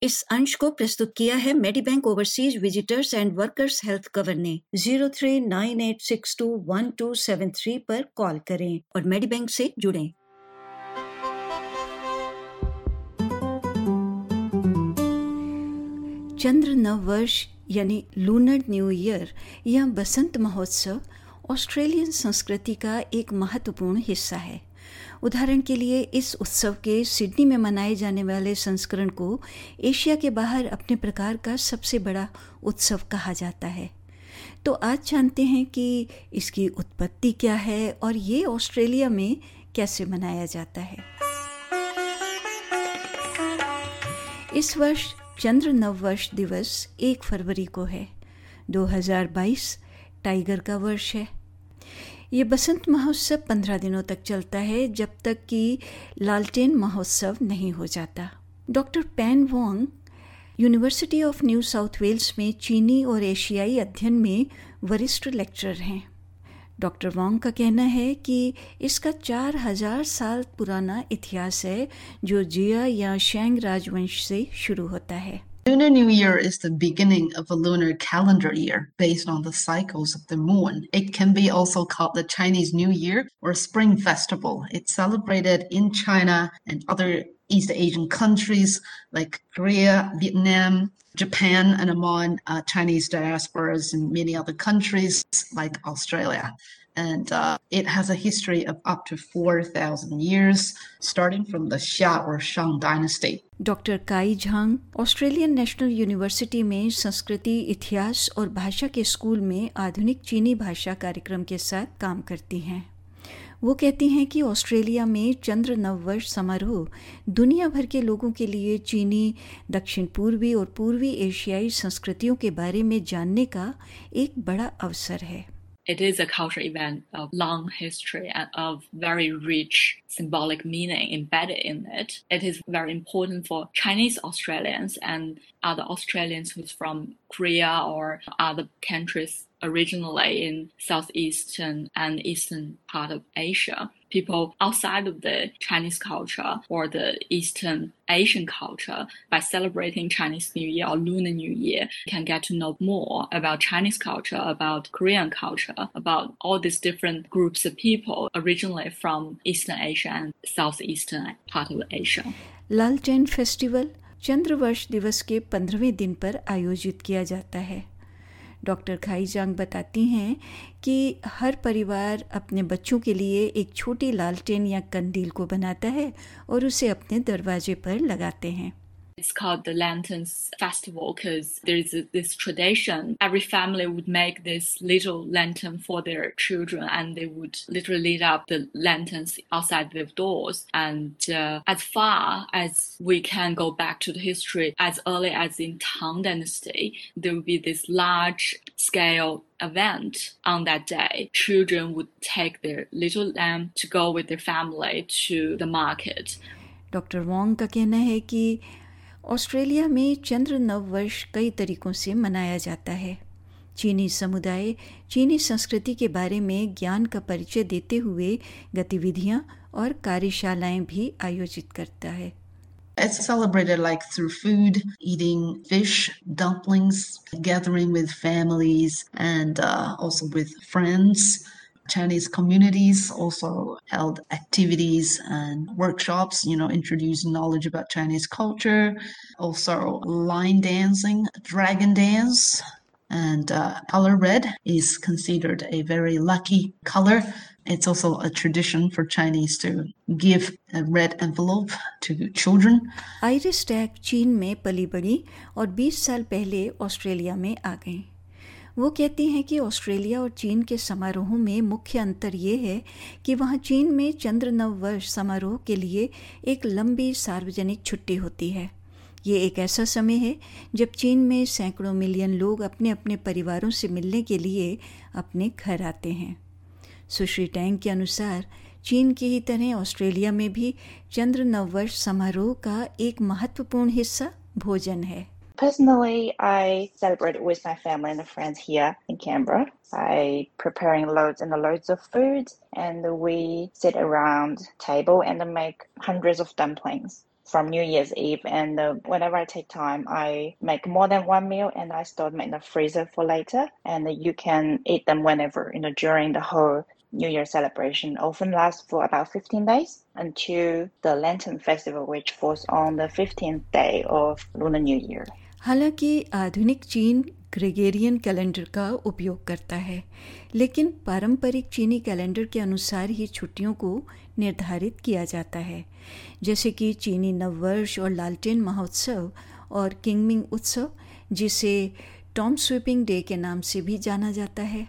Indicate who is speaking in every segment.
Speaker 1: इस अंश को प्रस्तुत किया है Medibank overseas visitors and workers health cover ने। 0398621273 पर कॉल करें और मेडीबैंक से जुड़ें। चंद्र नव वर्ष यानी लूनर न्यू ईयर या बसंत महोत्सव ऑस्ट्रेलियन संस्कृति का एक महत्वपूर्ण हिस्सा है। उदाहरण के लिए इस उत्सव के सिडनी में मनाए जाने वाले संस्करण को एशिया के बाहर अपने प्रकार का सबसे बड़ा उत्सव कहा जाता है। तो आज जानते हैं कि इसकी उत्पत्ति क्या है और ये ऑस्ट्रेलिया में कैसे मनाया जाता है। इस वर्ष चंद्र नववर्ष दिवस 1 फरवरी को है। 2022 टाइगर का वर्ष है। ये बसंत महोत्सव 15 दिनों तक चलता है जब तक कि लालटेन महोत्सव नहीं हो जाता। Doctor Pan Wong university of New South Wales में चीनी और एशियाई अध्ययन में वरिष्ठ लेक्चरर हैं। डॉक्टर वोंग का कहना है कि इसका 4000 साल पुराना इतिहास है जो जिया या शेंग राजवंश से शुरू होता है।
Speaker 2: Lunar New Year is the beginning of a lunar calendar year based on the cycles of the moon. It can be also called the Chinese New Year or Spring Festival. It's celebrated in China and other East Asian countries like Korea, Vietnam, Japan, and among Chinese diasporas in many other countries like Australia. And it has a history of up to 4,000 years, starting from the Xia or Shang dynasty.
Speaker 1: Doctor Kai Zhang Australian national university में संस्कृति, इतिहास और भाषा के school में आधुनिक चीनी भाषा कार्यक्रम के साथ काम करती हैं। वो कहती हैं कि ऑस्ट्रेलिया में चंद्र नववर्ष समारोह दुनिया भर के लोगों के लिए चीनी, दक्षिण पूर्वी और पूर्वी एशियाई संस्कृतियों के बारे में जानने का एक बड़ा अवसर है।
Speaker 3: It is a cultural event of long history and of very rich symbolic meaning embedded in it. It is very important for Chinese Australians and other Australians who's from Korea or other countries originally in southeastern and eastern part of Asia. People outside of the Chinese culture or the Eastern Asian culture, by celebrating Chinese New Year or Lunar New Year, can get to know more about Chinese culture, about Korean culture, about all these different groups of people originally from Eastern Asia and Southeastern part of Asia.
Speaker 1: लालटेन festival चंद्रवर्ष दिवस के 15वें दिन पर आयोजित किया जाता है। डॉक्टर खाई जांग बताती हैं कि हर परिवार अपने बच्चों के लिए एक छोटी लालटेन या कंदील को बनाता है और उसे अपने दरवाजे पर लगाते हैं।
Speaker 3: It's called the Lanterns Festival because there is this tradition. Every family would make this little lantern for their children and they would literally light up the lanterns outside their doors. And as far as we can go back to the history, as early as in Tang Dynasty, there would be this large scale event on that day. Children would take their little lamb to go with their family to the market.
Speaker 1: Doctor Wong का कहना है कि Australia में चंद्र नववर्ष कई तरीकों से मनाया जाता है। चीनी समुदाय चीनी संस्कृति के बारे में ज्ञान का परिचय देते हुए गतिविधियां और कार्यशालाएं भी आयोजित करता है।
Speaker 2: It's celebrated like through food, eating fish, dumplings, gathering with families, and also with friends. Chinese communities also held activities and workshops, introducing knowledge about Chinese culture. Also line dancing, dragon dance, and color red is considered a very lucky color. It's also a tradition for Chinese to give a red envelope to children.
Speaker 1: Iris Tag चीन में पली बड़ी और 20 साल पहले Australia में आ गई। वो कहती हैं कि ऑस्ट्रेलिया और चीन के समारोहों में मुख्य अंतर ये है कि वहाँ चीन में चंद्र नववर्ष समारोह के लिए एक लंबी सार्वजनिक छुट्टी होती है। ये एक ऐसा समय है जब चीन में सैकड़ों मिलियन लोग अपने अपने परिवारों से मिलने के लिए अपने घर आते हैं। सुश्री टैंग के अनुसार चीन की ही तरह ऑस्ट्रेलिया में भी चंद्र नववर्ष समारोह का एक महत्वपूर्ण हिस्सा भोजन है।
Speaker 4: Personally, I celebrate it with my family and friends here in Canberra by preparing loads and loads of food, and we sit around table and make hundreds of dumplings. from New Year's Eve. And whenever I take time, I make more than one meal and I store them in the freezer for later. And you can eat them whenever, during the whole New Year celebration. Often lasts for about 15 days until the Lantern Festival, which falls on the 15th day of Lunar New Year.
Speaker 1: हालांकि आधुनिक चीन Gregorian calendar का उपयोग करता है, लेकिन पारंपरिक चीनी कैलेंडर के अनुसार ही छुट्टियों को निर्धारित किया जाता है, जैसे कि चीनी नववर्ष और लालटेन महोत्सव और किंगमिंग उत्सव, जिसे टॉम स्वीपिंग डे के नाम से भी जाना जाता है।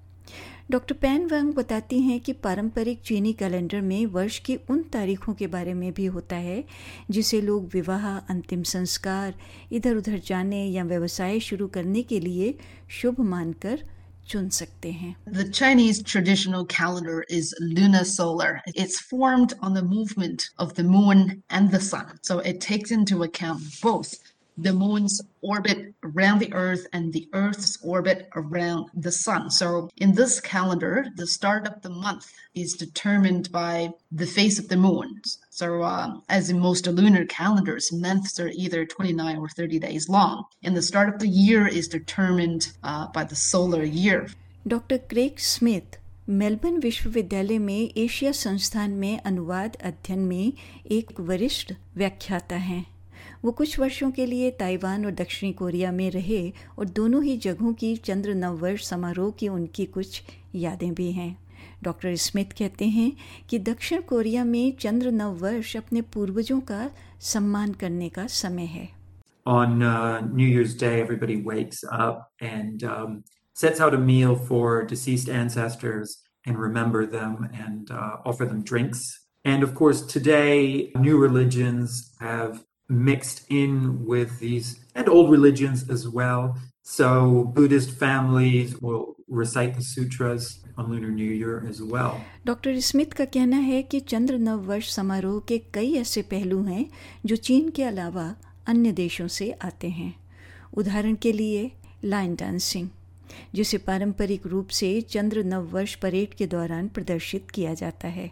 Speaker 1: डॉक्टर पैन वांग बताती हैं कि पारंपरिक चीनी कैलेंडर में वर्ष की उन तारीखों के बारे में भी होता है जिसे लोग विवाह, अंतिम संस्कार, इधर उधर जाने या व्यवसाय शुरू करने के लिए शुभ मानकर चुन सकते हैं।
Speaker 2: The Chinese traditional calendar is lunar solar. It's formed on the movement of the moon and the sun. So it takes into account both the moon's orbit around the earth and the earth's orbit around the sun. So in this calendar, the start of the month is determined by the phase of the moon. So as in most lunar calendars, months are either 29 or 30 days long. And the start of the year is determined by the solar year.
Speaker 1: Doctor Craig Smith Melbourne विश्वविद्यालय में Asia संस्थान में अनुवाद अध्ययन में एक वरिष्ठ व्याख्याता हैं। वो कुछ वर्षों के लिए ताइवान और दक्षिणी कोरिया में रहे और दोनों ही जगहों की चंद्र नववर्ष समारोह की उनकी कुछ यादें भी हैं। डॉक्टर स्मिथ कहते हैं कि दक्षिण कोरिया में चंद्र नववर्ष अपने पूर्वजों का सम्मान करने का समय है।
Speaker 5: On New Year's Day, everybody wakes up and sets out a meal for deceased ancestors and remember them and offer them drinks. And of course, today, new religions have mixed in with these and old religions as well. So Buddhist families will recite the sutras on Lunar New Year as well.
Speaker 1: Doctor Smith का कहना है कि चंद्र नववर्ष समारोह के कई ऐसे पहलू हैं जो चीन के अलावा अन्य देशों से आते हैं। उदाहरण के लिए लाइन डांसिंग, जिसे पारंपरिक रूप से चंद्र नववर्ष परेड के दौरान प्रदर्शित किया जाता है।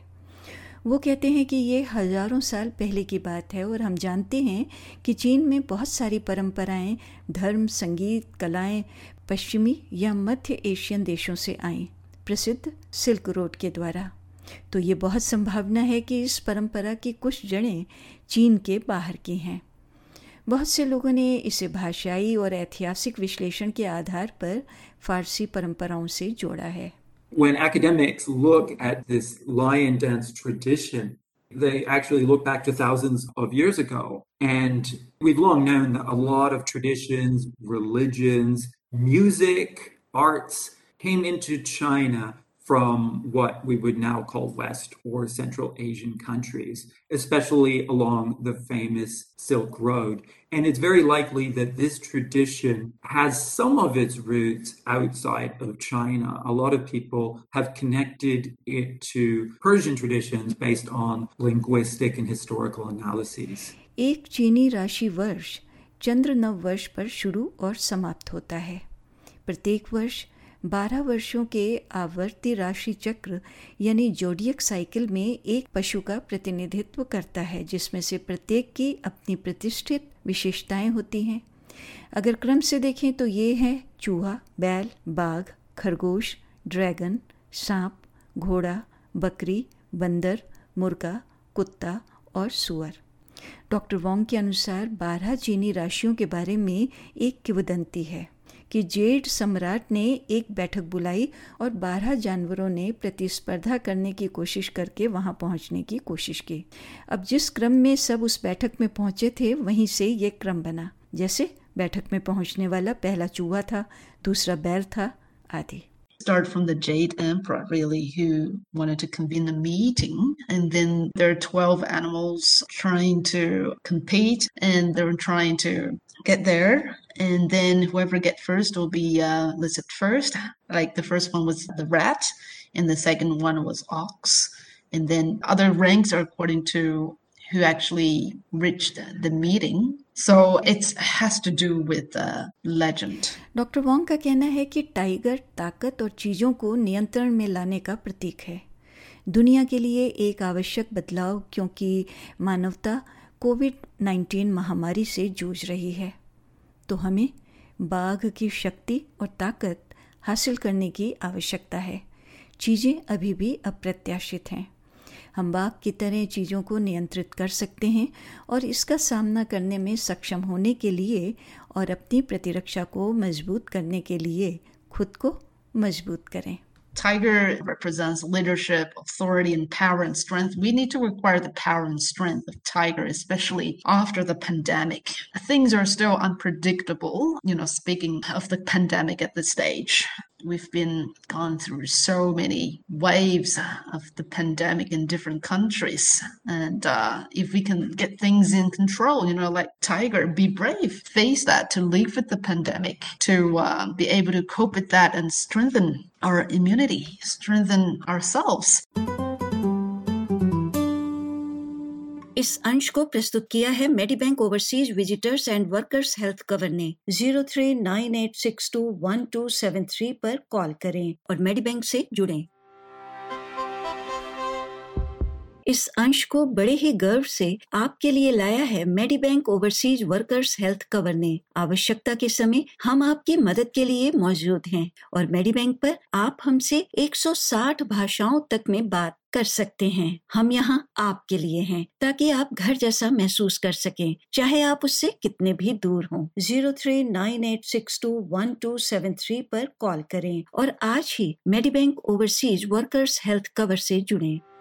Speaker 1: वो कहते हैं कि ये हजारों साल पहले की बात है और हम जानते हैं कि चीन में बहुत सारी परंपराएं, धर्म, संगीत, कलाएं पश्चिमी या मध्य एशियन देशों से आईं, प्रसिद्ध सिल्क रोड के द्वारा। तो ये बहुत संभावना है कि इस परंपरा की कुछ जड़ें चीन के बाहर की हैं। बहुत से लोगों ने इसे भाषाई और ऐतिहासिक विश्लेषण के आधार पर फारसी परंपराओं से जोड़ा है।
Speaker 5: When academics look at this lion dance tradition, they actually look back to thousands of years ago. And we've long known that a lot of traditions, religions, music, arts came into China from what we would now call West or Central Asian countries, especially along the famous Silk Road. And it's very likely that this tradition has some of its roots outside of China. A lot of people have connected it to Persian traditions based on linguistic and historical analyses.
Speaker 1: एक चीनी राशि वर्ष चंद्र नव वर्ष पर शुरू और समाप्त होता है। प्रत्येक वर्ष 12 वर्षों के आवर्ती राशि चक्र यानी जोडियक साइकिल में एक पशु का प्रतिनिधित्व करता है, जिसमें से प्रत्येक की अपनी प्रतिष्ठित विशेषताएं होती हैं। अगर क्रम से देखें तो ये हैं चूहा, बैल, बाघ, खरगोश, ड्रैगन, सांप, घोड़ा, बकरी, बंदर, मुर्गा, कुत्ता और सुअर। डॉक्टर वोंग के अनुसार 12 चीनी राशियों के बारे में एक किंवदंती है कि जेड सम्राट ने एक बैठक बुलाई और 12 जानवरों ने प्रतिस्पर्धा करने की कोशिश करके वहां पहुंचने की कोशिश की। अब जिस क्रम में सब उस बैठक में पहुंचे थे वहीं से ये क्रम बना, जैसे बैठक में पहुंचने वाला पहला चूहा था, दूसरा बैल था, आदि।
Speaker 2: Start from the Jade Emperor, really, who wanted to convene a meeting. And then there are 12 animals trying to compete, and they're trying to get there. And then whoever gets first will be listed first. Like the first one was the rat, and the second one was ox. And then other ranks are according to who actually reached the meeting. So it has to do with legend.
Speaker 1: Doctor Wong का कहना है कि tiger ताकत और चीज़ों को नियंत्रण में लाने का प्रतीक है, दुनिया के लिए एक आवश्यक बदलाव, क्योंकि मानवता कोविड-19 महामारी से जूझ रही है, तो हमें बाघ की शक्ति और ताकत हासिल करने की आवश्यकता है। चीज़ें अभी भी अप्रत्याशित हैं। हम बाघ की तरह चीज़ों को नियंत्रित कर सकते हैं और इसका सामना करने में सक्षम होने के लिए और अपनी प्रतिरक्षा को मजबूत करने के लिए खुद को मजबूत करें।
Speaker 2: Tiger represents leadership, authority, and power and strength. We need to acquire the power and strength of tiger, especially after the pandemic. Things are still unpredictable, speaking of the pandemic at this stage. We've been gone through so many waves of the pandemic in different countries. And if we can get things in control, like Tiger, be brave, face that, to live with the pandemic, to be able to cope with that and strengthen our immunity, strengthen ourselves.
Speaker 1: इस अंश को प्रस्तुत किया है Medibank overseas visitors and workers health cover ने। 0398621273 पर call करें और मेडीबैंक से जुड़ें। इस अंश को बड़े ही गर्व से आपके लिए लाया है Medibank overseas workers health cover ने। आवश्यकता के समय हम आपकी मदद के लिए मौजूद हैं और मेडीबैंक पर आप हमसे 160 भाषाओं तक में बात कर सकते हैं। हम यहाँ आपके लिए हैं ताकि आप घर जैसा महसूस कर सकें, चाहे आप उससे कितने भी दूर हों। 0398621273 पर कॉल करें और आज ही Medibank overseas workers health cover से जुड़ें।